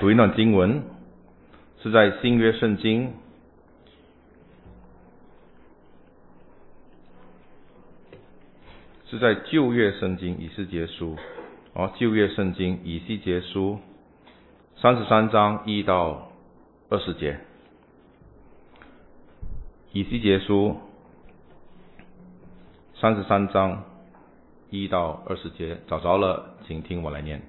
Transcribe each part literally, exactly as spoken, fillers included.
读一段经文，是在新约圣经是在旧约圣经以西结书哦，旧约圣经以西结书三十三章一到二十节。以西结书三十三章一到二十节，找着了，请听我来念。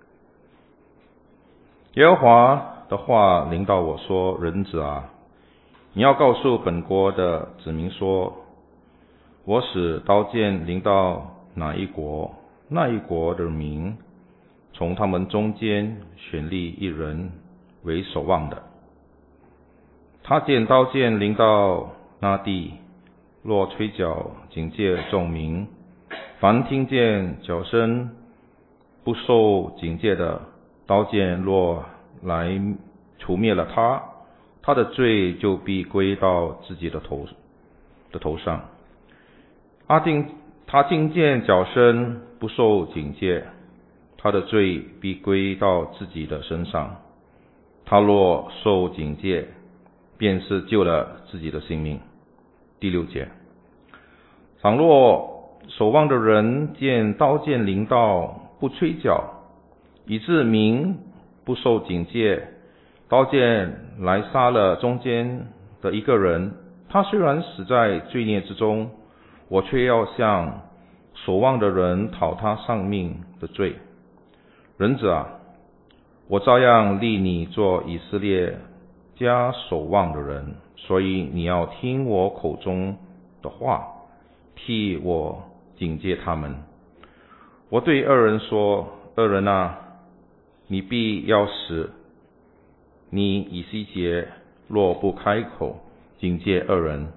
耶和华的话临到我说：人子啊，你要告诉本国的子民说，我使刀剑临到哪一国，那一国的民从他们中间选立一人为守望的。他见刀剑临到那地，若吹角警戒众民，凡听见角声不受警戒的，刀剑若来除灭了他，他的罪就必归到自己的头的头上。阿定他听见角声不受警戒，他的罪必归到自己的身上。他若受警戒，便是救了自己的性命。第六节，倘若守望的人见刀剑临到，不吹角，以致民不受警戒，刀剑来杀了中间的一个人，他虽然死在罪孽之中，我却要向守望的人讨他丧命的罪。人子啊，我照样立你做以色列家守望的人，所以你要听我口中的话，替我警戒他们。我对二人说：二人啊，你必要死。你以西结若不开口警戒二人，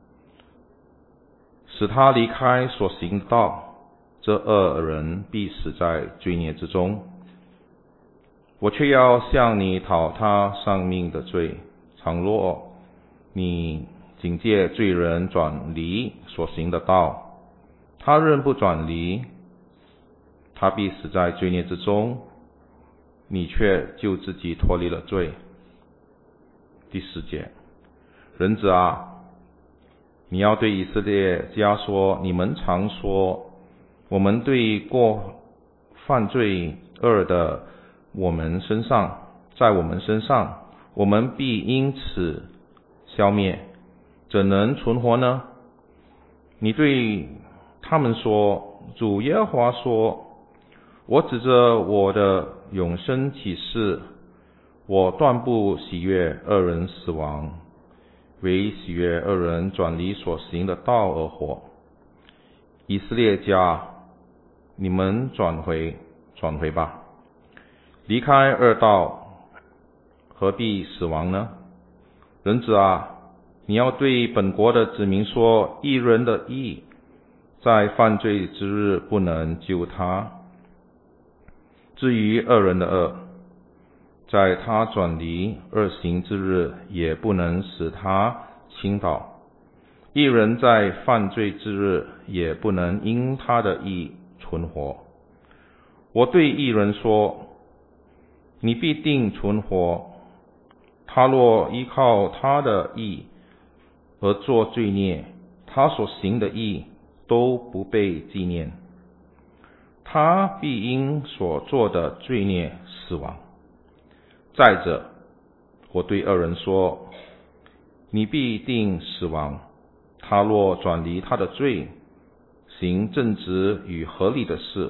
使他离开所行的道，这二人必死在罪孽之中。我却要向你讨他丧命的罪。倘若你警戒罪人转离所行的道，他仍不转离，他必死在罪孽之中，你却救自己脱离了罪。第四节，人子啊，你要对以色列家说，你们常说，我们对过犯罪恶的我们身上，在我们身上，我们必因此消灭，怎能存活呢？你对他们说，主耶和华说，我指着我的永生起誓，我断不喜悦恶人死亡，唯喜悦恶人转离所行的道而活。以色列家，你们转回转回吧，离开恶道，何必死亡呢？人子啊，你要对本国的子民说，义人的义在犯罪之日不能救他，至于恶人的恶，在他转离恶行之日也不能使他倾倒。义人在犯罪之日也不能因他的义存活。我对义人说，你必定存活。他若依靠他的义而做罪孽，他所行的义都不被纪念，他必因所做的罪孽死亡。再者，我对恶人说，你必定死亡。他若转离他的罪，行正直与合理的事，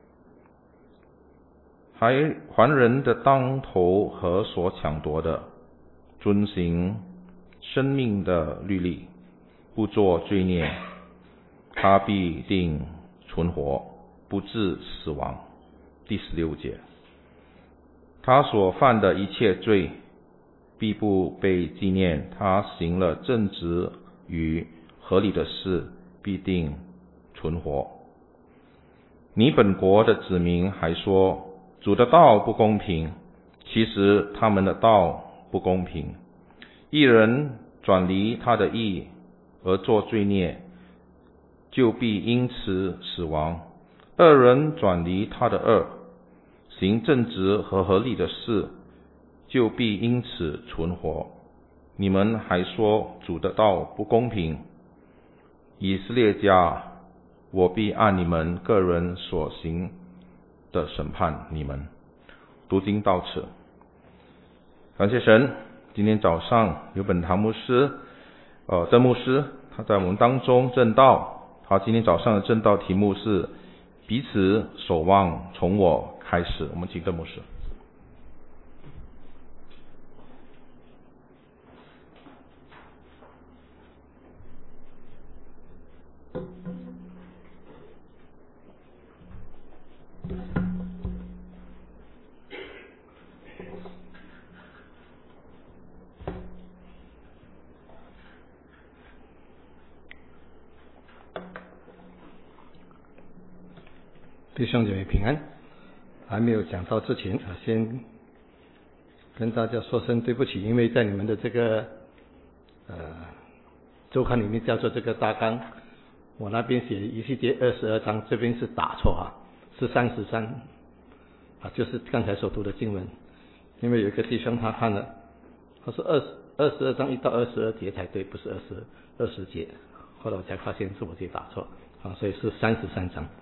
还还人的当头和所抢夺的，遵行生命的律例，不做罪孽，他必定存活，不致死亡。第十六节，他所犯的一切罪必不被纪念，他行了正直与合理的事，必定存活。你本国的子民还说，主的道不公平，其实他们的道不公平。一人转离他的义而做罪孽，就必因此死亡。二人转离他的恶，行正直和合理的事， 就必因此存活。你们还说主的道不公平，以色列家，我必按你们个人所行的审判你们。读经到此。感谢神，今天早上有本堂牧师呃，邓牧师他在我们当中证道，他今天早上的证道题目是彼此守望从我开始。我们请邓牧师。 弟兄姐妹平安。还没有讲到之前，先跟大家说声对不起，因为在你们的这个呃周刊里面叫做这个大纲，我那边写以西结二十二章，这边是打错啊，是三十三啊，就是刚才所读的经文。因为有一个弟兄他看了，他说二十二十二章一到二十二节才对，不是二十二十节，后来我才发现是我自己打错啊，所以是三十三章。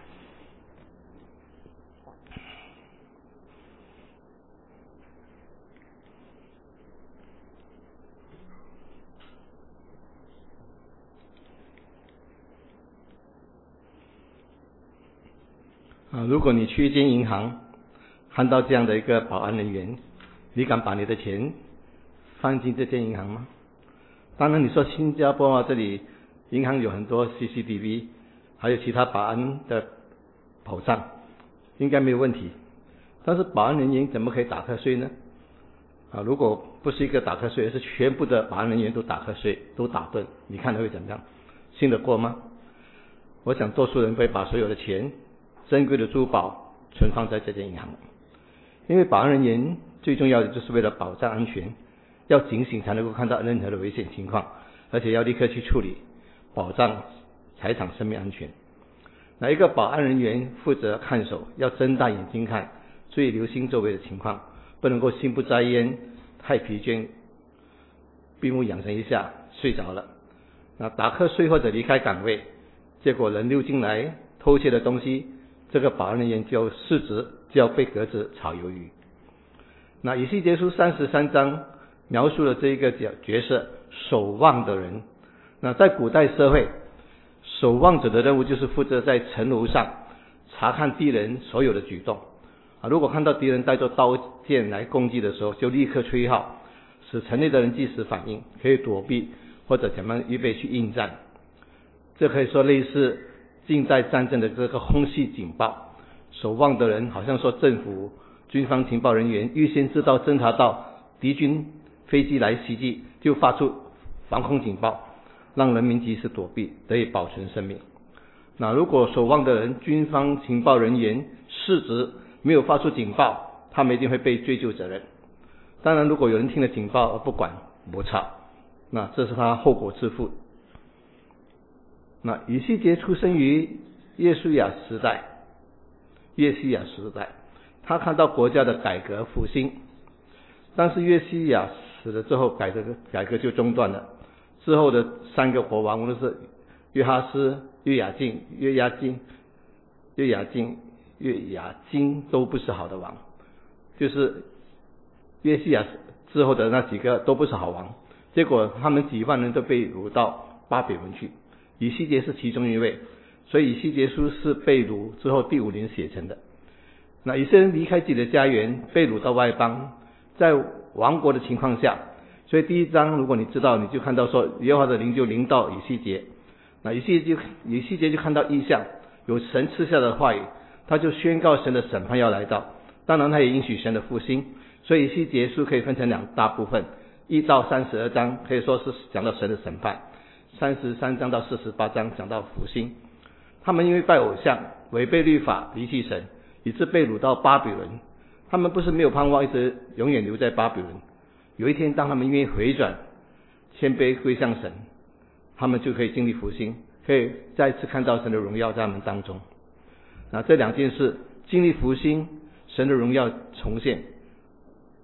啊，如果你去一间银行，看到这样的一个保安人员，你敢把你的钱放进这间银行吗？当然你说新加坡啊，这里银行有很多 C C T V， 还有其他保安的保障，应该没有问题。但是保安人员怎么可以打瞌睡呢？啊，如果不是一个打瞌睡，而是全部的保安人员都打瞌睡，都打盹，你看他会怎么样？信得过吗？我想多数人会把所有的钱、珍贵的珠宝存放在这间银行，因为保安人员最重要的就是为了保障安全，要警醒才能够看到任何的危险情况，而且要立刻去处理，保障财产生命安全。那一个保安人员负责看守，要睁大眼睛看，注意留心周围的情况，不能够心不在焉，太疲倦，闭目养神一下睡着了，那打瞌睡或者离开岗位，结果人溜进来偷窃的东西，这个保安人员就失职，就要被革职炒鱿鱼。那以西结书三十三章描述了这一个角色，守望的人。那在古代社会，守望者的任务就是负责在城楼上查看敌人所有的举动啊，如果看到敌人带着刀剑来攻击的时候，就立刻吹号，使城内的人及时反应，可以躲避或者怎么预备去应战。这可以说类似近代战争的这个空袭警报。守望的人好像说政府军方情报人员预先知道侦察到敌军飞机来袭击，就发出防空警报，让人民及时躲避，得以保存生命。那如果守望的人军方情报人员失职，没有发出警报，他们一定会被追究责任。当然如果有人听了警报而不管不查，那这是他后果自负。那以西结出生于约书亚时代，约西亚时代，他看到国家的改革复兴，但是约西亚死了之后，改革改革就中断了。之后的三个国王，无论是约哈斯、约雅敬、约雅敬、约雅敬、约雅金，都不是好的王，就是约西亚之后的那几个都不是好王，结果他们几万人都被掳到巴比伦去。以西结是其中一位，所以以西结书是被掳之后第五年写成的。那以色列人离开自己的家园，被掳到外邦，在亡国的情况下，所以第一章如果你知道，你就看到说耶和华的灵就临到以西结，那以西结就以西结就看到异象，有神赐下的话语，他就宣告神的审判要来到，当然他也应许神的复兴。所以以西结书可以分成两大部分，一到三十二章可以说是讲到神的审判，三十三章到四十八章讲到复兴。他们因为拜偶像，违背律法，离弃神，以致被掳到巴比伦。他们不是没有盼望一直永远留在巴比伦，有一天当他们愿意回转，谦卑归向神，他们就可以经历复兴，可以再次看到神的荣耀在他们当中。那这两件事，经历复兴，神的荣耀重现，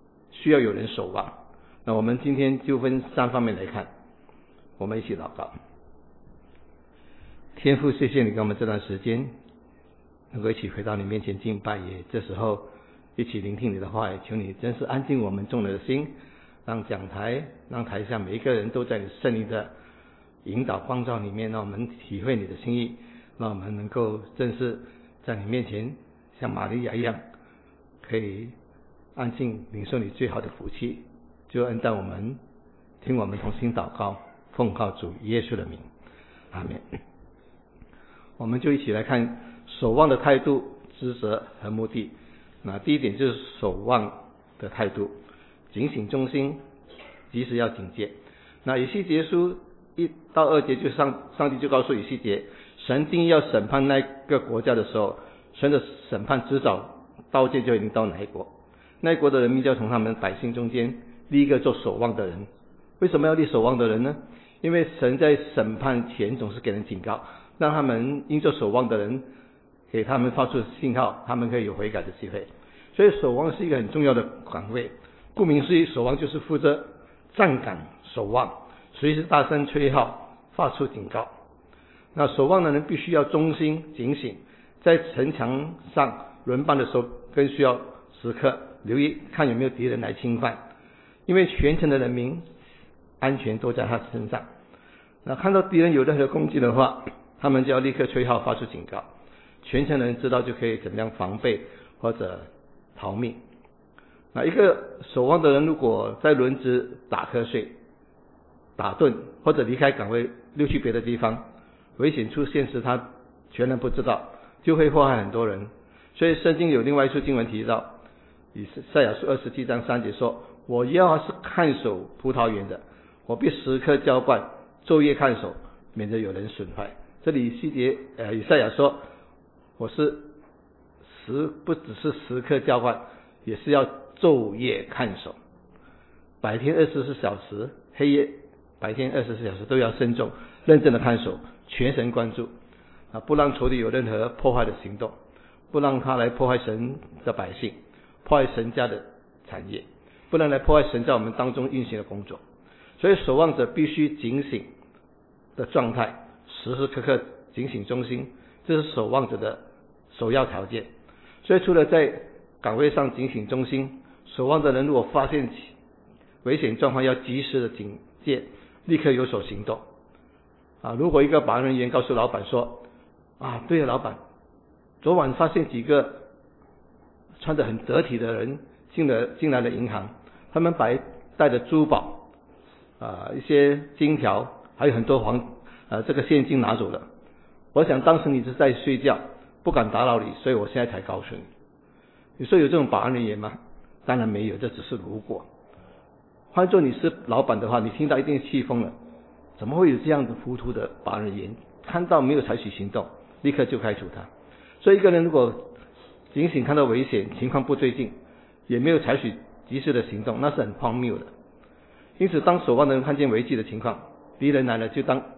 需要有人守望。那我们今天就分三方面来看，我们一起祷告。天父，谢谢你给我们这段时间能够一起回到你面前敬拜，也这时候一起聆听你的话语，求你真是安静我们众人的心，让讲台让台下每一个人都在你圣灵的引导光照里面，让我们体会你的心意，让我们能够正是在你面前像玛利亚一样，可以安静领受你最好的福气。就恩待我们，听我们同心祷告，奉靠主耶稣的名，阿们。我们就一起来看守望的态度、职责和目的。那第一点就是守望的态度，警醒忠心，及时要警戒。那以西结书一到二节就上上帝就告诉以西结，神定义要审判那个国家的时候，神的审判迟早刀剑就已经到哪一国，那一国的人民就要从他们百姓中间立一个做守望的人。为什么要立守望的人呢？因为神在审判前总是给人警告，让他们因做守望的人给他们发出信号，他们可以有悔改的机会。所以守望是一个很重要的岗位，顾名思义，守望就是负责站岗守望，随时大声吹号发出警告。那守望的人必须要忠心警醒，在城墙上轮班的时候更需要时刻留意看有没有敌人来侵犯，因为全城的人民安全都在他身上。那看到敌人有任何攻击的话，他们就要立刻吹号发出警告，全城的人知道就可以怎么样防备或者逃命。那一个守望的人如果在轮值打瞌睡、打盹或者离开岗位溜去别的地方，危险出现时他全然不知道，就会祸害很多人。所以圣经有另外一处经文提到，以赛亚书二十七章三节说，我耶和华是看守葡萄园的，我必时刻浇灌，昼夜看守，免得有人损坏。这里细节呃以赛亚说，我是时不只是时刻浇灌，也是要昼夜看守，白天二十四小时，黑夜白天二十四小时都要慎重认真的看守，全神贯注啊，不让仇敌有任何破坏的行动，不让他来破坏神的百姓，破坏神家的产业，不能来破坏神在我们当中运行的工作。所以守望者必须警醒的状态，时时刻刻警醒忠心，这是守望者的首要条件。所以除了在岗位上警醒忠心，守望的人如果发现危险状况，要及时的警戒，立刻有所行动啊！如果一个保安人员告诉老板说啊，对了老板，昨晚发现几个穿得很得体的人进了进来了银行，他们把带的珠宝啊、一些金条还有很多黄啊这个现金拿走了，我想当时你是在睡觉，不敢打扰你，所以我现在才告诉你。你说有这种保安人员吗？当然没有，这只是如果。换做你是老板的话，你听到一定气疯了，怎么会有这样子糊涂的保安人员？看到没有采取行动，立刻就开除他。所以一个人如果警醒看到危险情况不对劲，也没有采取及时的行动，那是很荒谬的。因此当守望的人看见危机的情况，敌人来了就当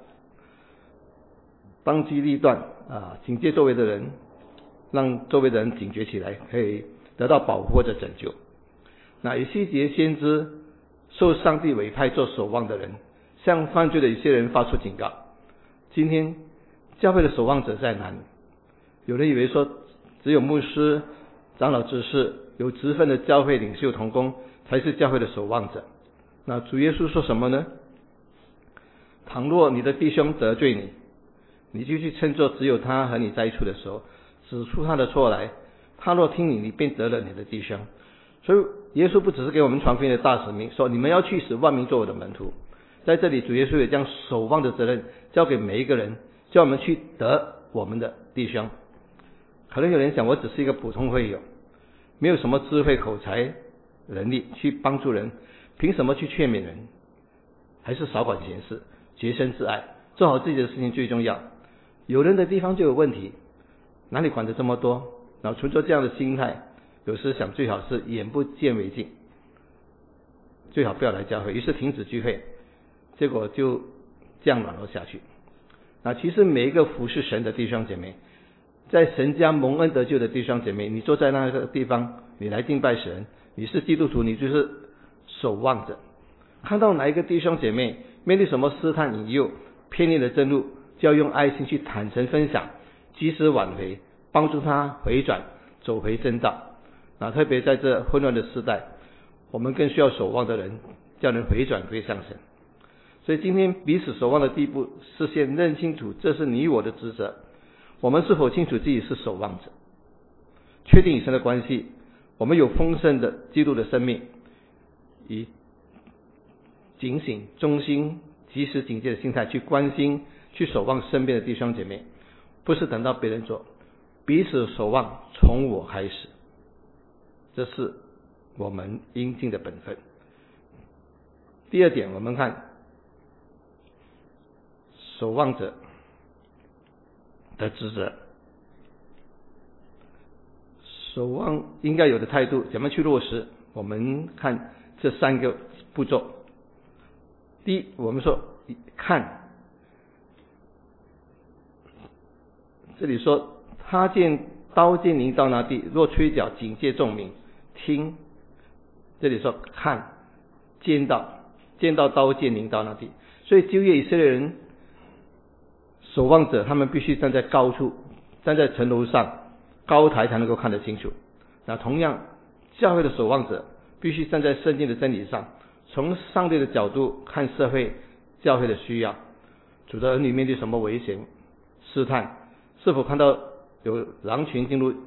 当机立断啊，警戒周围的人，让周围的人警觉起来，可以得到保护或者拯救。那以西结先知受上帝委派做守望的人，向犯罪的一些人发出警告。今天教会的守望者在哪里？有人以为说只有牧师、长老执事、有职分的教会领袖同工才是教会的守望者。那主耶稣说什么呢？倘若你的弟兄得罪你，你就去称作只有他和你在一处的时候，指出他的错来，他若听你，你便得了你的弟兄。所以耶稣不只是给我们传福音的大使命，说你们要去使万民做我的门徒。在这里主耶稣也将守望的责任交给每一个人，叫我们去得我们的弟兄。可能有人想，我只是一个普通会友，没有什么智慧口才能力去帮助人，凭什么去劝勉人？还是少管闲事，洁身自爱，做好自己的事情最重要。有人的地方就有问题，哪里管得这么多？然后存着这样的心态，有时想最好是眼不见为净，最好不要来教会，于是停止聚会，结果就这样软弱下去。那其实每一个服侍神的弟兄姐妹，在神家蒙恩得救的弟兄姐妹，你坐在那个地方，你来敬拜神，你是基督徒，你就是守望者。看到哪一个弟兄姐妹面对什么试探引诱，偏离了正路，就要用爱心去坦诚分享，及时挽回，帮助他回转，走回正道。那特别在这混乱的时代，我们更需要守望的人，叫人回转归向神。所以今天彼此守望的地步，是先认清楚这是你我的职责。我们是否清楚自己是守望者？确定与神的关系，我们有丰盛的基督的生命，以警醒、忠心、及时警戒的心态去关心、去守望身边的弟兄姐妹，不是等到别人做，彼此守望从我开始，这是我们应尽的本分。第二点，我们看守望者的职责，守望应该有的态度怎么去落实？我们看这三个步骤。第一，我们说看，这里说他见刀剑临到那地，若吹角警戒众民。听，这里说看，见到见到刀剑临到那地，所以旧约以色列人守望者，他们必须站在高处，站在城楼上高台才能够看得清楚。那同样，教会的守望者必须站在圣经的真理上，从上帝的角度看社会教会的需要，主的儿女面对什么危险试探，是否看到有狼群进入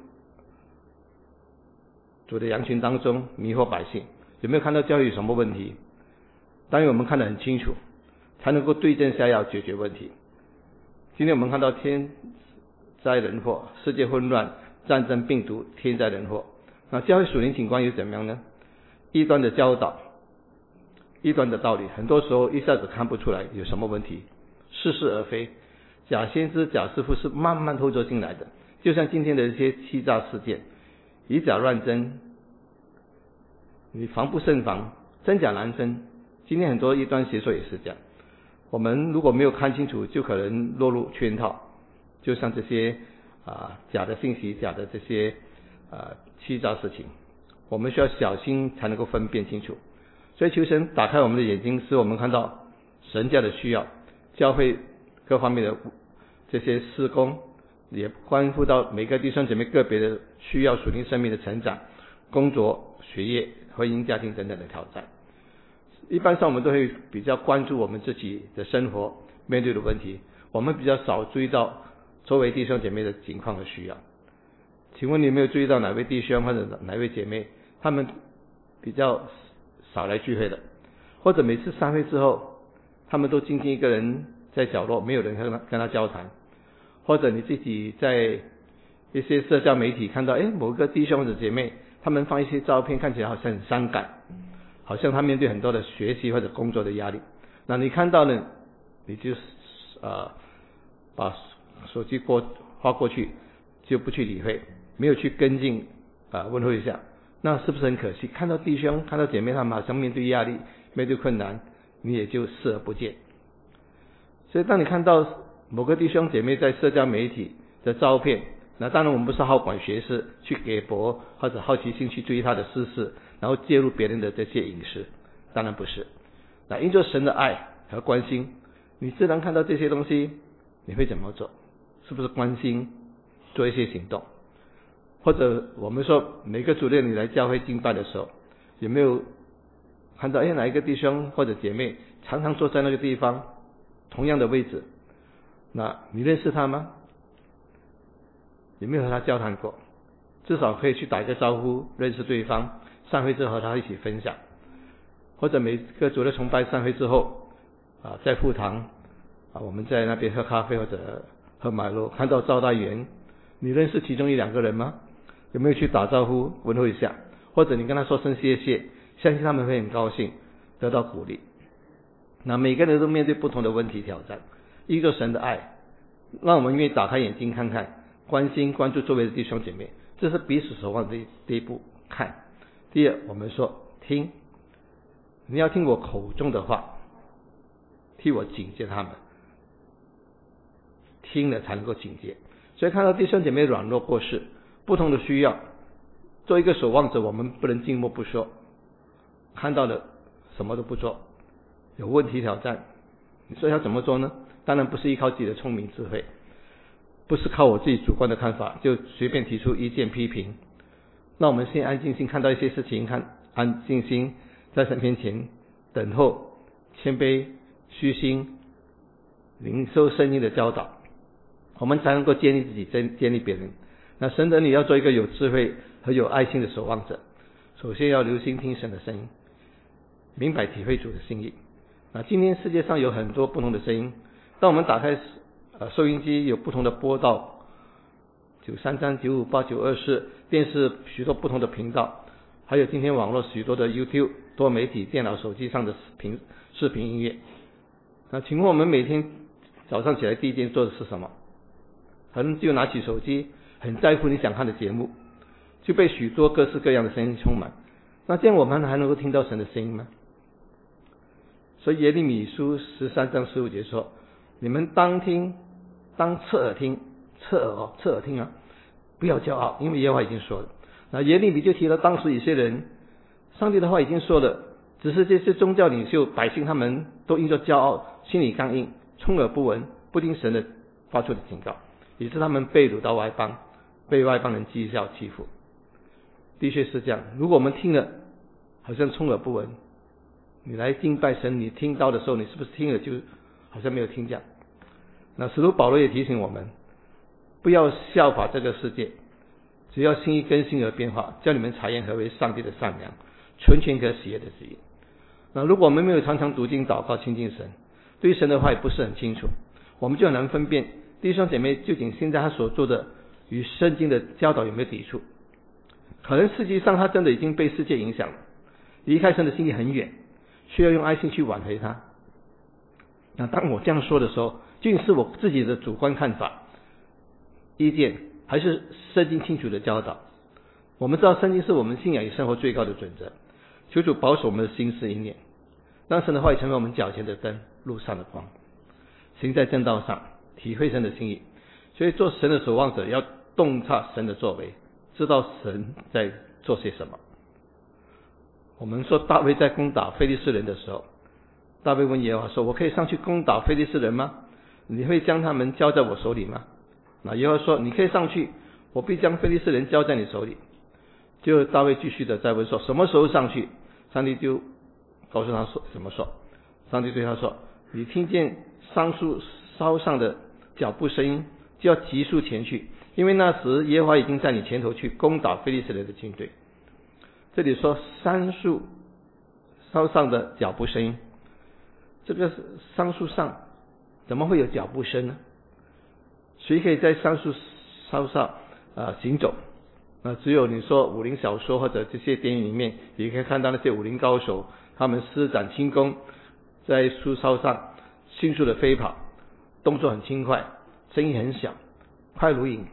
主的羊群当中迷惑百姓，有没有看到教会有什么问题？当然我们看得很清楚，才能够对症下药解决问题。今天我们看到天灾人祸，世界混乱，战争、病毒、天灾人祸，那教会属灵情况又怎么样呢？异端的教导，异端的道理，很多时候一下子看不出来有什么问题，似是而非。假先知、假师傅是慢慢偷走进来的，就像今天的一些欺诈事件，以假乱真，你防不胜防，真假难分。今天很多异端邪说也是这样，我们如果没有看清楚，就可能落入圈套，就像这些啊假的信息、假的这些啊欺诈事情，我们需要小心才能够分辨清楚。所以求神打开我们的眼睛，使我们看到神家的需要，教会各方面的这些事工，也关乎到每个弟兄姐妹个别的需要，属灵生命的成长、工作、学业、婚姻、家庭等等的挑战。一般上我们都会比较关注我们自己的生活面对的问题，我们比较少注意到周围弟兄姐妹的情况和需要。请问你有没有注意到哪位弟兄或者哪位姐妹，他们比较少来聚会的，或者每次散会之后，他们都静静一个人在角落，没有人跟他跟他交谈，或者你自己在一些社交媒体看到，哎，某个弟兄或者姐妹，他们放一些照片，看起来好像很伤感，好像他面对很多的学习或者工作的压力。那你看到呢，你就呃把手机过划过去，就不去理会，没有去跟进啊、呃、问候一下，那是不是很可惜？看到弟兄看到姐妹他们好像面对压力面对困难，你也就视而不见。所以当你看到某个弟兄姐妹在社交媒体的照片，那当然我们不是好管闲事去给博或者好奇心去追他的私事，然后介入别人的这些隐私，当然不是。那因着神的爱和关心，你自然看到这些东西，你会怎么做？是不是关心做一些行动？或者我们说每个主日你来教会敬拜的时候，有没有看到哎哪一个弟兄或者姐妹常常坐在那个地方同样的位置，那你认识他吗？有没有和他交谈过？至少可以去打一个招呼，认识对方，散会之后和他一起分享。或者每个主日崇拜散会之后啊，在副堂啊，我们在那边喝咖啡或者喝马路，看到招待员，你认识其中一两个人吗？有没有去打招呼问候一下？或者你跟他说声谢谢，相信他们会很高兴，得到鼓励。那每个人都面对不同的问题挑战，依着神的爱，让我们愿意打开眼睛看看，关心关注周围的弟兄姐妹，这是彼此守望的第一步。看，第二，我们说听，你要听我口中的话，替我警戒他们，听了才能够警戒。所以看到弟兄姐妹软弱过世，不同的需要，做一个守望者，我们不能静默不说，看到了什么都不做，有问题挑战。你说要怎么做呢？当然不是依靠自己的聪明智慧，不是靠我自己主观的看法就随便提出意见批评。那我们先安静心看到一些事情，看安静心在神面前等候，谦卑虚心领受圣经的教导，我们才能够建立自己，建立别人。那神的你要做一个有智慧和有爱心的守望者，首先要留心听神的声音，明白体会主的心意。那今天世界上有很多不同的声音，当我们打开呃收音机，有不同的播道，九三三、九五八、九二四，电视许多不同的频道，还有今天网络许多的 YouTube 多媒体、电脑、手机上的频视频音乐。那请问我们每天早上起来第一件做的是什么？可能就拿起手机，很在乎你想看的节目，就被许多各式各样的声音充满。那这样我们还能够听到神的声音吗？所以耶利米书十三章十五节说，你们当听，当侧耳听，侧耳哦，侧耳听啊，不要骄傲，因为耶和华已经说了。那耶利米就提了当时以色列人，上帝的话已经说了，只是这些宗教领袖百姓他们都因着骄傲，心里刚硬，充耳不闻，不听神的发出的警告，以致他们被掳到外邦，被外邦人讥笑欺负。的确是这样，如果我们听了好像充耳不闻，你来敬拜神，你听到的时候，你是不是听了就好像没有听这样？那使徒保罗也提醒我们，不要效法这个世界，只要心意更新而变化，叫你们查验何为上帝的善良、纯全可喜悦的旨意。那如果我们没有常常读经祷告亲近神，对于神的话也不是很清楚，我们就很难分辨弟兄姐妹究竟现在他所做的与圣经的教导有没有抵触。可能实际上他真的已经被世界影响了，离开神的心意很远，需要用爱心去挽回他。那当我这样说的时候，究竟是我自己的主观看法、意见，还是圣经清楚的教导？我们知道圣经是我们信仰与生活最高的准则，求主保守我们的心思意念，让神的话语成为我们脚前的灯，路上的光，行在正道上，体会神的心意。所以做神的守望者要洞察神的作为，知道神在做些什么。我们说大卫在攻打非利士人的时候，大卫问耶和华说，我可以上去攻打非利士人吗？你会将他们交在我手里吗？那耶和华说，你可以上去，我必将非利士人交在你手里。就大卫继续的再问说，什么时候上去？上帝就告诉他说怎么说。上帝对他说，你听见桑树梢上的脚步声音，就要急速前去，因为那时耶和华已经在你前头去攻打非利士人的军队。这里说桑树梢上的脚步声音，这个桑树上怎么会有脚步声呢？谁可以在桑树梢上啊行走？那只有你说武林小说或者这些电影里面，你可以看到那些武林高手，他们施展轻功，在树梢上迅速的飞跑，动作很轻快，声音很小，快如影，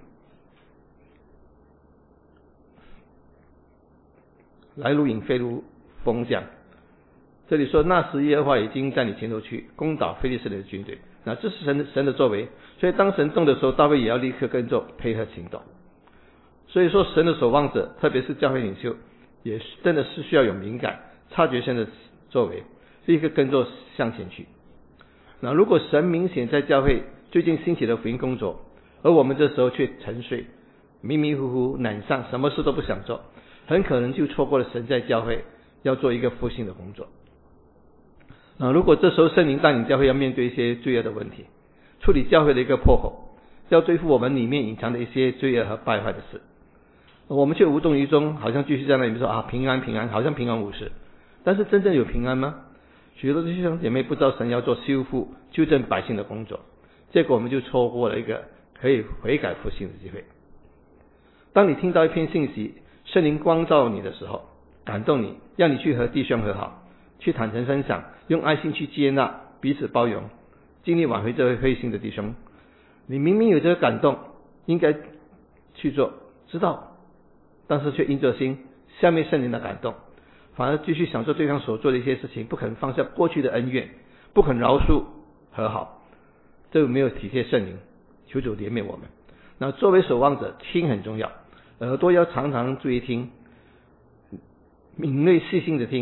来如影，飞如风这样。这里说那时耶和华已经在你前头去攻打非利士人的军队，那这是神的神的作为。所以当神动的时候，大卫也要立刻跟着配合行动。所以说神的守望者，特别是教会领袖，也真的是需要有敏感，察觉神的作为，立刻跟着向前去。那如果神明显在教会最近兴起的福音工作，而我们这时候却沉睡、迷迷糊糊、懒散，什么事都不想做，很可能就错过了神在教会要做一个复兴的工作。那如果这时候圣灵带领教会要面对一些罪恶的问题，处理教会的一个破口，要对付我们里面隐藏的一些罪恶和败坏的事，我们却无动于衷，好像继续在那里说啊平安平安，好像平安无事。但是真正有平安吗？许多弟兄姐妹不知道神要做修复、纠正百姓的工作，结果我们就错过了一个可以悔改复兴的机会。当你听到一篇信息，圣灵光照你的时候，感动你，让你去和弟兄和好，去坦诚分享，用爱心去接纳，彼此包容，尽力挽回这位灰心的弟兄。你明明有这个感动，应该去做，知道，但是却因着心下面圣灵的感动，反而继续想做对方所做的一些事情，不肯放下过去的恩怨，不肯饶恕和好，这没有体贴圣灵，求主怜悯我们。那作为守望者，听很重要，耳朵要常常注意听，敏锐细心的听，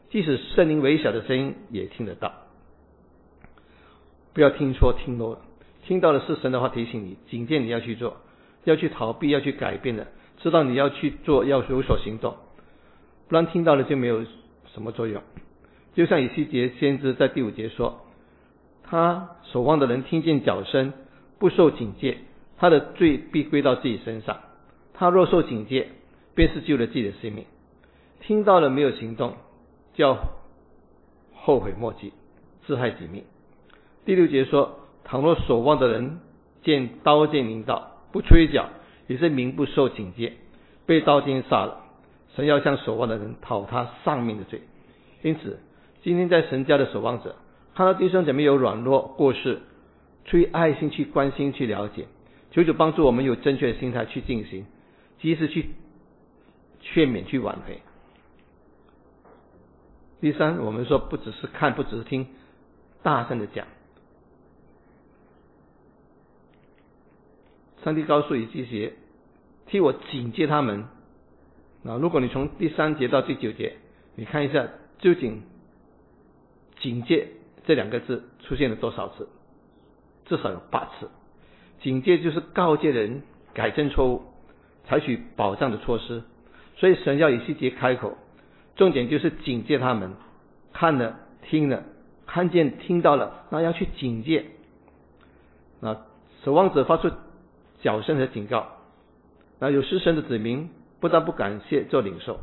即使圣灵微小的声音也听得到。不要听错听漏了，听到的是神的话提醒你，警戒你要去做，要去逃避，要去改变的，知道你要去做，要有所行动，不然听到了就没有什么作用。就像以西结先知在第五节说，他守望的人听见脚声不受警戒，他的罪必归到自己身上，他若受警戒，便是救了自己的性命。听到了没有行动，就要后悔莫及，自害己命。第六节说，倘若守望的人见刀剑临到，不吹角，也是民不受警戒，被刀剑杀了，神要向守望的人讨他丧命的罪。因此今天在神家的守望者，看到弟兄姐妹有软弱过世，出于爱心去关心去了解，求主帮助我们有正确的心态去进行，及时去劝勉去挽回。第三，我们说不只是看，不只是听，大声的讲。上帝告诉以西结，替我警戒他们。那如果你从第三节到第九节，你看一下究竟警戒这两个字出现了多少次？至少有八次。警戒就是告诫人改正错误，采取保障的措施。所以神要以西结开口，重点就是警戒他们，看了听了，看见听到了，那要去警戒。那守望者发出脚声和警告，那有失神的子民不但不感谢做领受，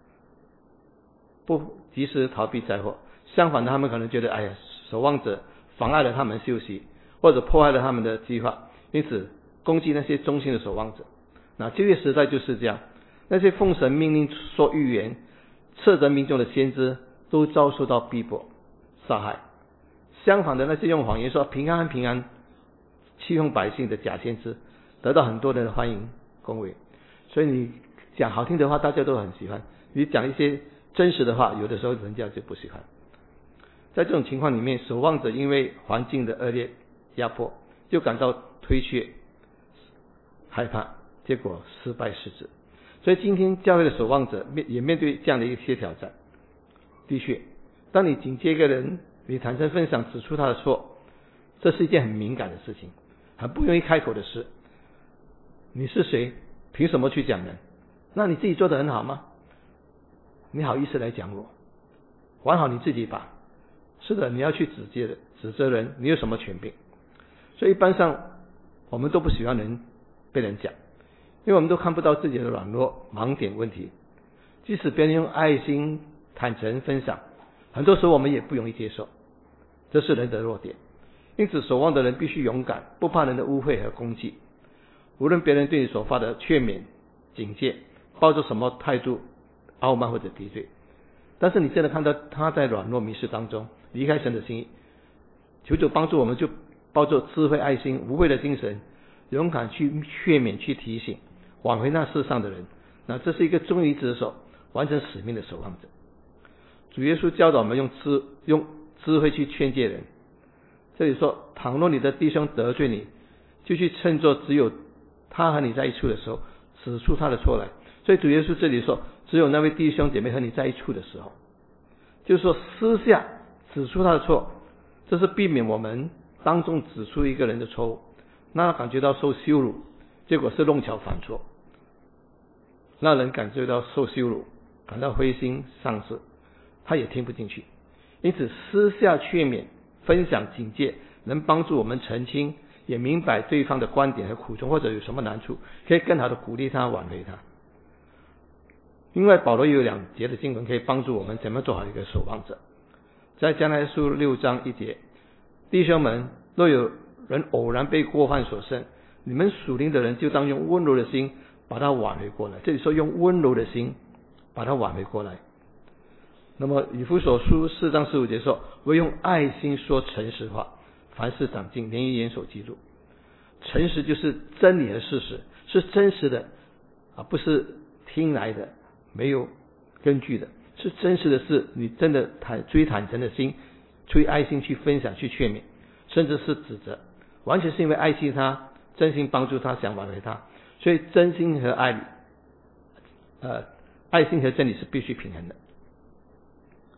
不及时逃避灾祸，相反的他们可能觉得，哎呀，守望者妨碍了他们休息，或者破坏了他们的计划，因此攻击那些忠心的守望者。那旧约时代就是这样，那些奉神命令说预言斥责民众的先知都遭受到逼迫杀害，相反的那些用谎言说平安平安欺哄百姓的假先知得到很多人的欢迎恭维。所以你讲好听的话大家都很喜欢，你讲一些真实的话有的时候人家就不喜欢。在这种情况里面，守望者因为环境的恶劣压迫，就感到推却害怕，结果失败失职。所以今天教会的守望者也面对这样的一些挑战。的确，当你警戒一个人，你坦诚分享指出他的错，这是一件很敏感的事情，很不容易开口的事。你是谁？凭什么去讲人？那你自己做得很好吗？你好意思来讲我？管好你自己吧。是的，你要去指责的指责人，你有什么权柄？所以一般上我们都不喜欢人被人讲，因为我们都看不到自己的软弱盲点问题。即使别人用爱心坦诚分享，很多时候我们也不容易接受，这是人的弱点。因此守望的人必须勇敢，不怕人的污秽和攻击。无论别人对你所发的劝勉警戒抱着什么态度，傲慢或者敌对，但是你真的看到他在软弱迷失当中离开神的心意，求主帮助我们，就抱着智慧爱心无畏的精神，勇敢去劝勉去提醒挽回那世上的人。那这是一个忠于职守完成使命的守望者。主耶稣教导我们用智用智慧去劝诫人。这里说，倘若你的弟兄得罪你，就去趁作只有他和你在一处的时候指出他的错来。所以主耶稣这里说，只有那位弟兄姐妹和你在一处的时候，就是说私下指出他的错，这是避免我们当众指出一个人的错误，让他感觉到受羞辱，结果是弄巧反拙，让人感觉到受羞辱，感到灰心丧志，他也听不进去。因此私下劝勉分享警戒，能帮助我们澄清，也明白对方的观点和苦衷，或者有什么难处，可以更好的鼓励他挽回他。另外保罗也有两节的经文可以帮助我们怎么做好一个守望者。在加拉太书六章一节，弟兄们，若有人偶然被过犯所胜，你们属灵的人就当用温柔的心把他挽回过来。这里说用温柔的心把他挽回过来。那么以弗所书四章十五节说，我用爱心说诚实话，凡事长进，连于严守记录。诚实就是真理和事实，是真实的啊，不是听来的没有根据的，是真实的事，你真的坦出于坦诚的心，出于爱心去分享去劝勉，甚至是指责，完全是因为爱惜他，真心帮助他，想挽回他。所以真心和爱呃，爱心和真理是必须平衡的。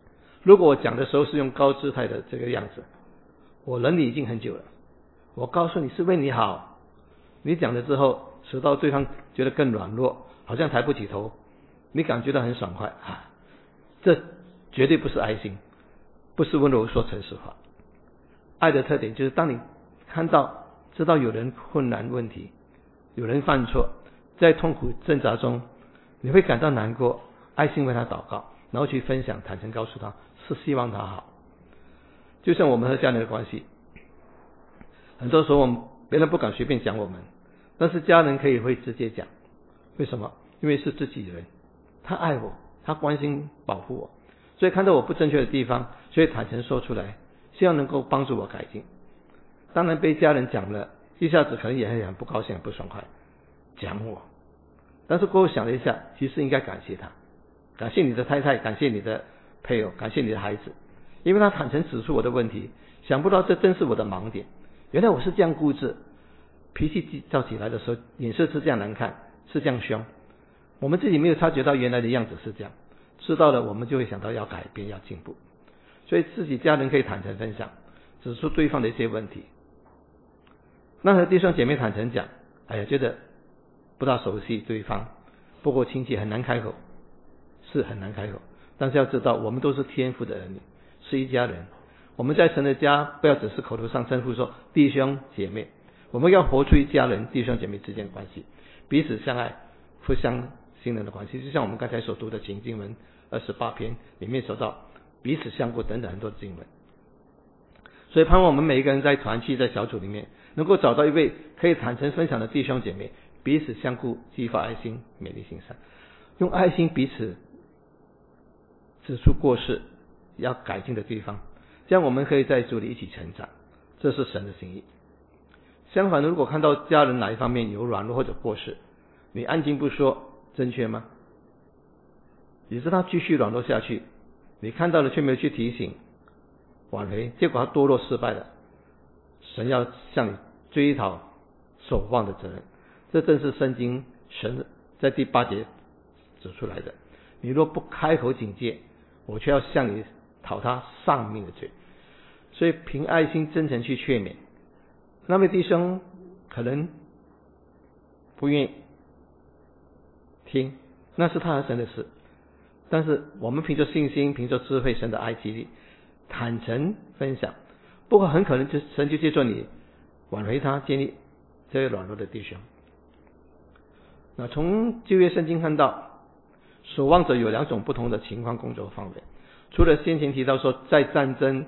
如果我讲的时候是用高姿态的这个样子，我忍你已经很久了，我告诉你是为你好，你讲了之后使到对方觉得更软弱，好像抬不起头，你感觉到很爽快啊，这绝对不是爱心，不是温柔说诚实话。爱的特点就是当你看到知道有人困难问题，有人犯错，在痛苦挣扎中你会感到难过，爱心为他祷告，然后去分享，坦诚告诉他是希望他好。就像我们和家人的关系，很多时候我们别人不敢随便讲我们，但是家人可以会直接讲。为什么？因为是自己人，他爱我，他关心保护我，所以看到我不正确的地方，所以坦诚说出来，希望能够帮助我改进。当然被家人讲了，一下子可能也很不高兴不爽快，讲我，但是过后想了一下，其实应该感谢他，感谢你的太太，感谢你的配偶，感谢你的孩子，因为他坦诚指出我的问题，想不到这正是我的盲点，原来我是这样固执，脾气躁起来的时候脸色是这样难看，是这样凶，我们自己没有察觉到原来的样子是这样，知道了我们就会想到要改变要进步，所以自己家人可以坦诚分享，指出对方的一些问题。那和弟兄姐妹坦诚讲，哎呀觉得不大熟悉对方，不够亲切，很难开口，是很难开口，但是要知道我们都是天父的儿女，是一家人，我们在神的家不要只是口头上称呼说弟兄姐妹，我们要活出一家人弟兄姐妹之间的关系，彼此相爱，互相信任的关系，就像我们刚才所读的经经文二十八篇里面说到彼此相顾等等很多经文。所以盼望我们每一个人在团契在小组里面能够找到一位可以坦诚分享的弟兄姐妹，彼此相顾，激发爱心，美丽行善，用爱心彼此指出过失要改进的地方，这样我们可以在主里一起成长，这是神的心意。相反，如果看到家人哪一方面有软弱或者过失，你安静不说，正确吗？也是他继续软弱下去，你看到了却没有去提醒挽回，结果他堕落失败了，神要向你追讨守望的责任，这正是圣经神在第八节指出来的。你若不开口警戒，我却要向你讨他丧命的罪。所以凭爱心真诚去劝勉，那位弟兄可能不愿意听，那是他和神的事，但是我们凭着信心，凭着智慧，神的爱激励，坦诚分享，不过很可能就神就借助你挽回他，建立这位软弱的弟兄。那从旧约圣经看到，守望者有两种不同的情况工作范围，除了先前提到说在战争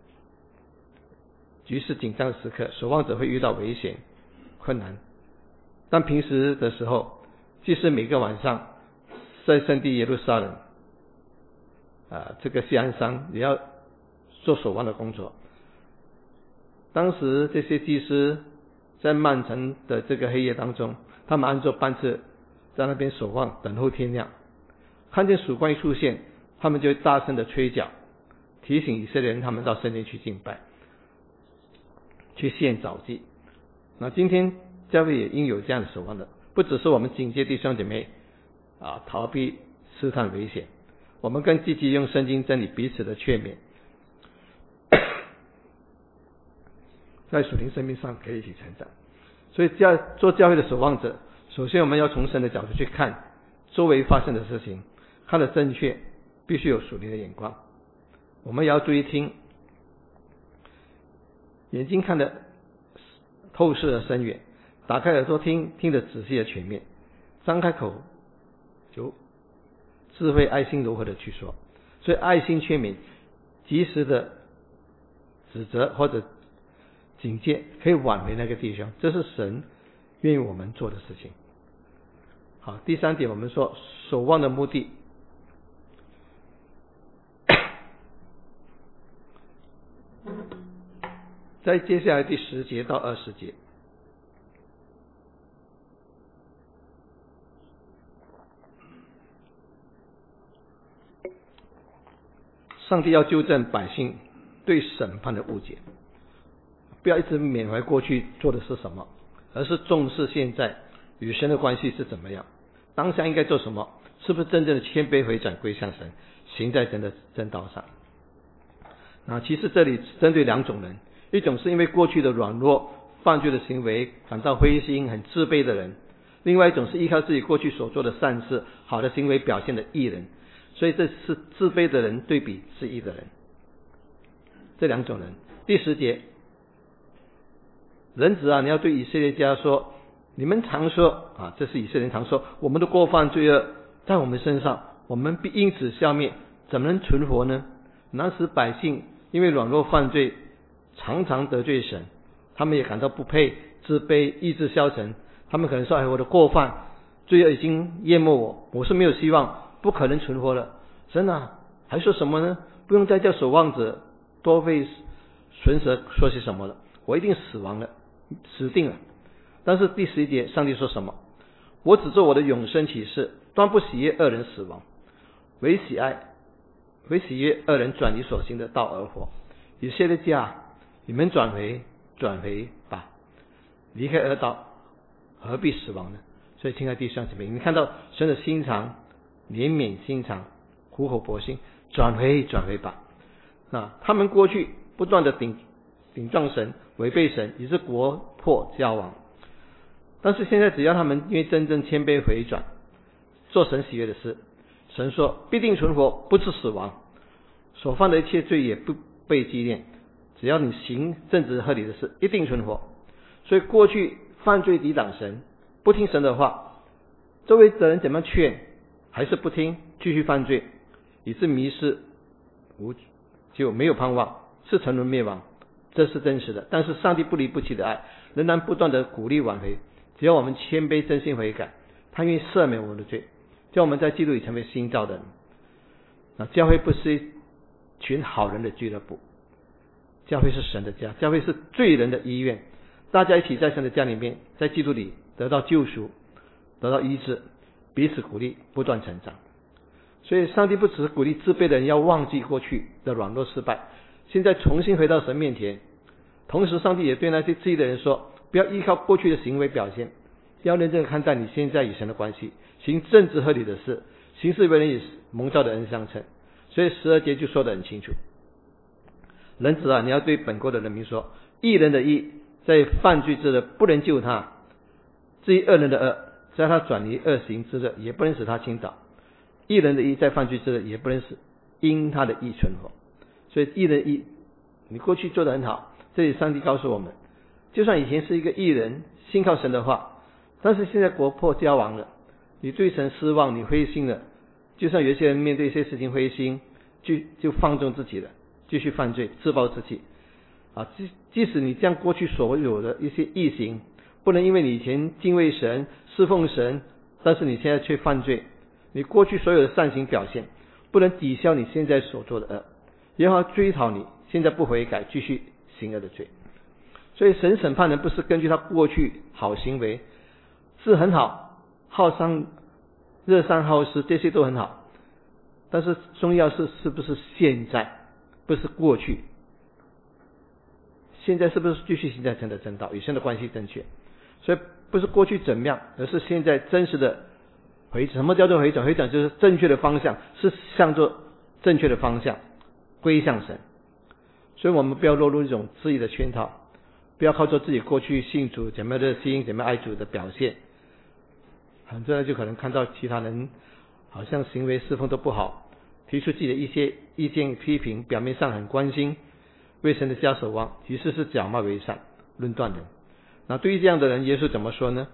局势紧张的时刻，守望者会遇到危险困难，但平时的时候，即使每个晚上在圣地耶路撒冷啊，这个锡安山也要做守望的工作。当时这些祭司在漫长的这个黑夜当中，他们按照班次在那边守望，等候天亮，看见曙光一出现，他们就会大声的吹角，提醒以色列人他们到圣殿去敬拜，去献早祭。那今天教会也应有这样的守望的，不只是我们警戒弟兄姐妹啊，逃避试探危险，我们更积极用圣经真理彼此的劝勉，在属灵生命上可以一起成长。所以教做教会的守望者，首先我们要从神的角度去看周围发生的事情，看得正确，必须有属灵的眼光。我们也要注意听，眼睛看得透视的深远，打开耳朵听，听得仔细的全面，张开口就智慧爱心柔和的去说。所以爱心劝勉，及时的指责或者警戒，可以挽回那个弟兄，这是神愿意我们做的事情。好，第三点我们说守望的目的，在接下来第十节到二十节，上帝要纠正百姓对审判的误解，不要一直缅怀过去做的是什么，而是重视现在与神的关系是怎么样，当下应该做什么，是不是真正的谦卑回转归向神，行在神的正道上。 啊，其实这里针对两种人，一种是因为过去的软弱、犯罪的行为感到灰心、很自卑的人，另外一种是依靠自己过去所做的善事、好的行为表现的义人。所以这是自卑的人对比自义的人，这两种人。第十节，人子啊，你要对以色列家说，你们常说啊，这是以色列人常说，我们的过犯罪恶在我们身上，我们必因此消灭，怎么能存活呢？那时百姓因为软弱犯罪，常常得罪神，他们也感到不配、自卑、意志消沉。他们可能说，哎，我的过犯罪恶已经淹没我，我是没有希望，不可能存活了。神啊，还说什么呢？不用再叫守望者多为唇舌说些什么了，我一定死亡了，死定了。但是第十一节，上帝说什么？我只做我的永生启示，断不喜悦恶人死亡，唯喜爱唯喜悦恶人转离所行的道而活。以色列家，你们转回转回吧，离开恶道，何必死亡呢？所以亲爱的弟兄姊妹，你看到神的心肠，怜悯心肠，苦口婆心，转回转回吧。那他们过去不断的顶顶撞神，违背神，以致国破家亡。但是现在只要他们因为真正谦卑回转，做神喜悦的事，神说必定存活，不致死亡，所犯的一切罪也不被纪念，只要你行正直合理的事，一定存活。所以过去犯罪抵挡神，不听神的话，周围的人怎么劝还是不听，继续犯罪，以致迷失无就没有盼望，是沉沦灭亡，这是真实的。但是上帝不离不弃的爱仍然不断的鼓励挽回，只要我们谦卑真心悔改，他愿意赦免我们的罪，叫我们在基督里成为新造的人。那教会不是一群好人的俱乐部，教会是神的家，教会是罪人的医院，大家一起在神的家里面，在基督里得到救赎，得到医治，彼此鼓励，不断成长。所以上帝不只是鼓励自卑的人要忘记过去的软弱失败，现在重新回到神面前。同时上帝也对那些自义的人说，不要依靠过去的行为表现，要认真看待你现在与神的关系，行正直合理的事，行事为人与蒙召的恩相称。所以十二节就说得很清楚，人子啊，你要对本国的人民说，义人的义在犯罪之日不能救他，至于恶人的恶，在他转离恶行之日也不能使他倾倒。义人的义在犯罪之日也不能使因他的义存活。所以义人义，你过去做得很好，这里上帝告诉我们，就算以前是一个义人，信靠神的话，但是现在国破家亡了，你对神失望，你灰心了，就算有些人面对一些事情灰心，就就放纵自己了，继续犯罪，自暴自弃啊！即即使你将过去所有的一些义行，不能因为你以前敬畏神、侍奉神，但是你现在却犯罪，你过去所有的善行表现，不能抵消你现在所做的恶，耶和华追讨你现在不悔改，继续行恶的罪。所以神审判人不是根据他过去好行为，是很好，好善热善好施，这些都很好，但是重要是是不是现在，不是过去。现在是不是继续行在神的正道，与神的关系正确？所以不是过去怎么样，而是现在真实的回转。什么叫做回转？回转就是正确的方向，是向着正确的方向归向神。所以我们不要落入一种自义的圈套，不要靠着自己过去信主怎么热心怎么爱主的表现，很多人就可能看到其他人好像行为侍奉都不好，提出自己的一些意见批评，表面上很关心，为神的家守望，其实是假冒为善，论断人。那对于这样的人，耶稣怎么说呢？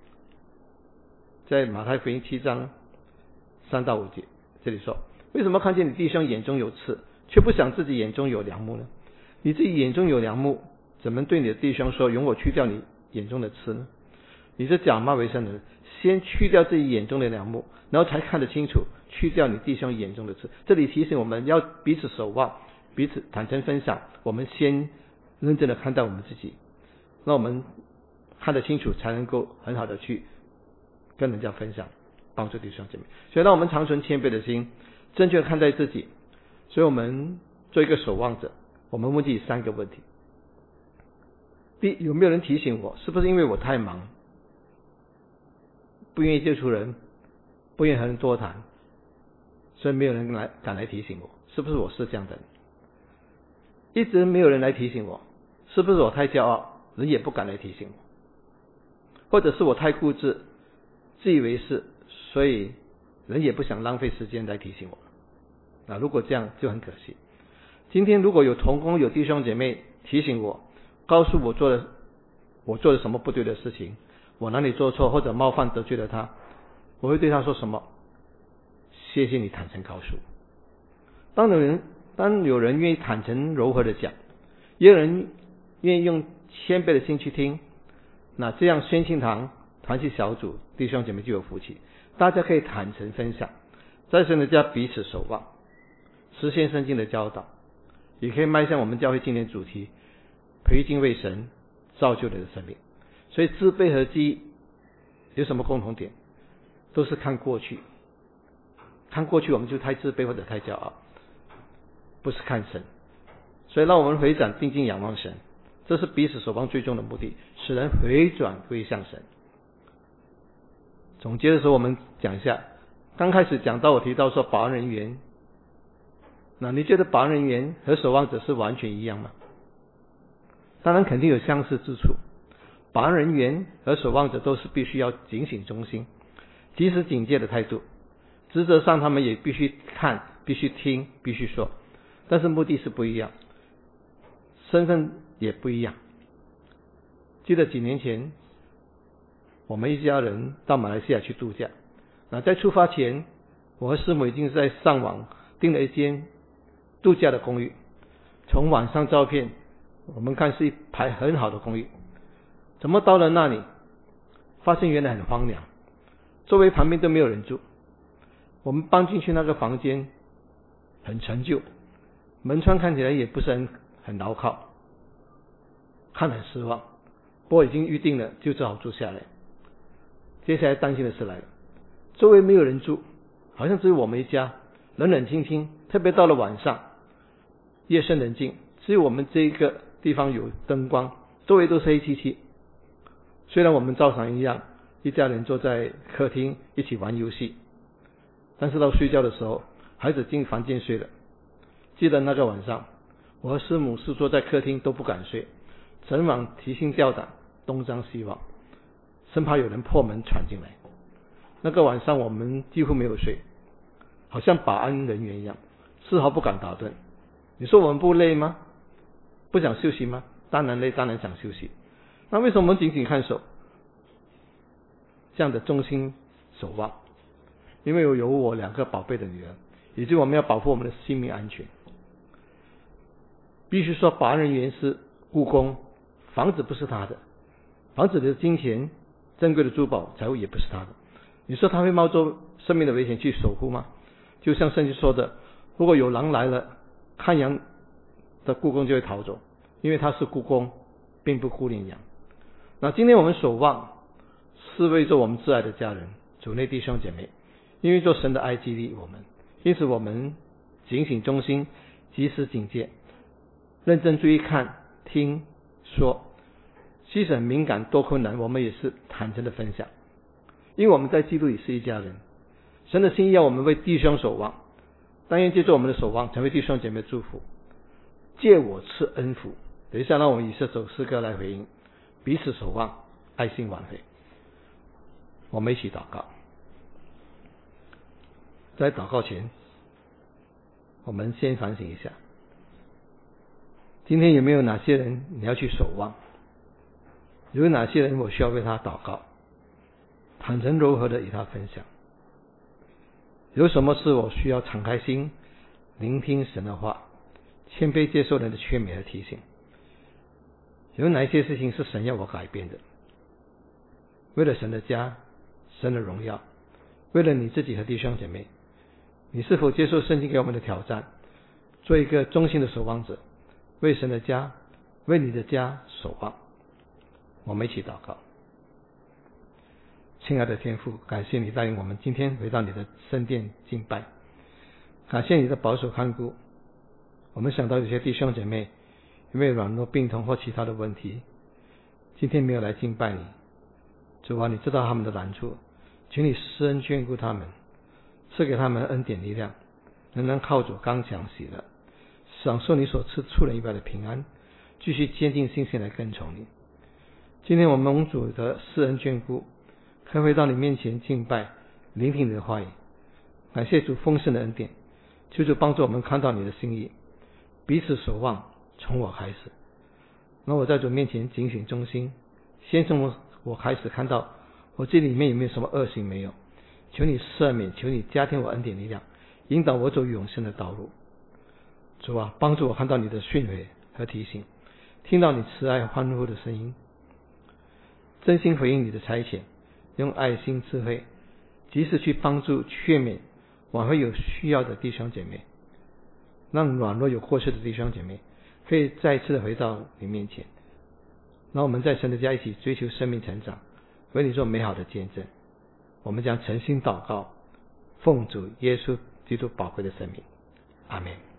在马太福音七章三到五节，这里说，为什么看见你弟兄眼中有刺，却不想自己眼中有梁木呢？你自己眼中有梁木，怎么对你的弟兄说，容我去掉你眼中的刺呢？你是假冒为善的人，先去掉自己眼中的梁木，然后才看得清楚，去掉你弟兄眼中的刺。这里提醒我们要彼此守望，彼此坦诚分享，我们先认真的看待我们自己，那我们看得清楚，才能够很好的去跟人家分享，帮助弟兄姐妹。所以让我们常存谦卑的心，正确的看待自己。所以我们做一个守望者，我们问自己三个问题：第一，有没有人提醒我？是不是因为我太忙，不愿意接触人，不愿意和人多谈，所以没有人来敢来提醒我？是不是我是这样的人？ 一直没有人来提醒我，是不是我太骄傲，人也不敢来提醒我？或者是我太固执，自以为是，所以人也不想浪费时间来提醒我。那如果这样就很可惜。今天如果有同工有弟兄姐妹提醒我，告诉我做了我做了什么不对的事情，我哪里做错或者冒犯得罪了他，我会对他说什么？谢谢你坦诚告诉我。当有人当有人愿意坦诚柔和的讲，也有人愿意用谦卑的心去听，那这样宣信堂团契小组弟兄姐妹就有福气，大家可以坦诚分享，在神的家彼此守望，实现圣经的教导，也可以迈向我们教会今年主题培精为神造就的生命。所以自卑和记忆有什么共同点？都是看过去，看过去我们就太自卑或者太骄傲，不是看神。所以让我们回转定睛仰望神，这是彼此守望最终的目的，使人回转归向神。总结的时候我们讲一下，刚开始讲到我提到说保安人员，那你觉得保安人员和守望者是完全一样吗？当然肯定有相似之处。保安人员和守望者都是必须要警醒忠心，及时警戒的态度，职责上他们也必须看，必须听，必须说，但是目的是不一样，身份也不一样。记得几年前我们一家人到马来西亚去度假，那在出发前我和师母已经在上网订了一间度假的公寓，从网上照片我们看是一排很好的公寓，怎么到了那里发现原来很荒凉，周围旁边都没有人住。我们搬进去那个房间很陈旧，门窗看起来也不是很很牢靠，看很失望，不过已经预定了，就只好住下来。接下来担心的事来了，周围没有人住，好像只有我们一家，冷冷清清，特别到了晚上，夜深人静，只有我们这个地方有灯光，周围都是黑漆漆。虽然我们照常一样，一家人坐在客厅一起玩游戏，但是到睡觉的时候，孩子进房间睡了。记得那个晚上，我和师母是坐在客厅都不敢睡，整晚提心吊胆，东张西望，生怕有人破门闯进来。那个晚上我们几乎没有睡，好像保安人员一样，丝毫不敢打盹。你说我们不累吗？不想休息吗？当然累，当然想休息。那为什么我们紧紧看守这样的忠心守望？因为有我两个宝贝的女儿，也就是我们要保护我们的性命安全。必须说保安人员是雇工，房子不是他的，房子里的金钱珍贵的珠宝财物也不是他的。你说他会冒着生命的危险去守护吗？就像圣经说的，如果有狼来了，看羊的雇工就会逃走，因为他是雇工，并不顾念羊。那今天我们守望是为着我们挚爱的家人，主内弟兄姐妹，因为做神的爱激励我们，因此我们警醒忠心，及时警戒，认真注意看听说，即使很敏感多困难，我们也是坦诚的分享，因为我们在基督里是一家人。神的心意要我们为弟兄守望，但愿借助我们的守望成为弟兄姐妹的祝福。借我赐恩福，等一下让我们以这首诗歌来回应，彼此守望，爱心挽回。我们一起祷告。在祷告前，我们先反省一下，今天有没有哪些人你要去守望？有哪些人我需要为他祷告，坦诚柔和的与他分享？有什么事我需要敞开心聆听神的话，谦卑接受人的劝勉和提醒？有哪一些事情是神要我改变的？为了神的家，神的荣耀，为了你自己和弟兄姐妹，你是否接受圣经给我们的挑战，做一个忠心的守望者，为神的家，为你的家守望？我们一起祷告。亲爱的天父，感谢你带领我们今天回到你的圣殿敬拜，感谢你的保守看顾。我们想到有些弟兄姐妹因为软弱病痛或其他的问题，今天没有来敬拜你。主啊，你知道他们的难处，请你施恩眷顾他们，赐给他们恩典力量，仍然靠主刚强喜乐， 享受你所赐出人意外的平安，继续坚定信心来跟从你。今天我们蒙主的施恩眷顾，可以回到你面前敬拜，聆听你的话语。感谢主丰盛的恩典，求主帮助我们看到你的心意，彼此守望，从我开始。让我在主面前警醒忠心，先从我我开始看到我这里面有没有什么恶行没有，求你赦免，求你加添我恩典力量，引导我走永生的道路。主啊，帮助我看到你的训诲和提醒，听到你慈爱欢呼的声音，真心回应你的差遣，用爱心智慧及时去帮助劝勉挽回有需要的弟兄姐妹，让软弱有过失的弟兄姐妹可以再次的回到你面前，让我们在神的家一起追求生命成长，为你做美好的见证。我们将诚心祷告，奉主耶稣基督宝贵的圣名，阿们。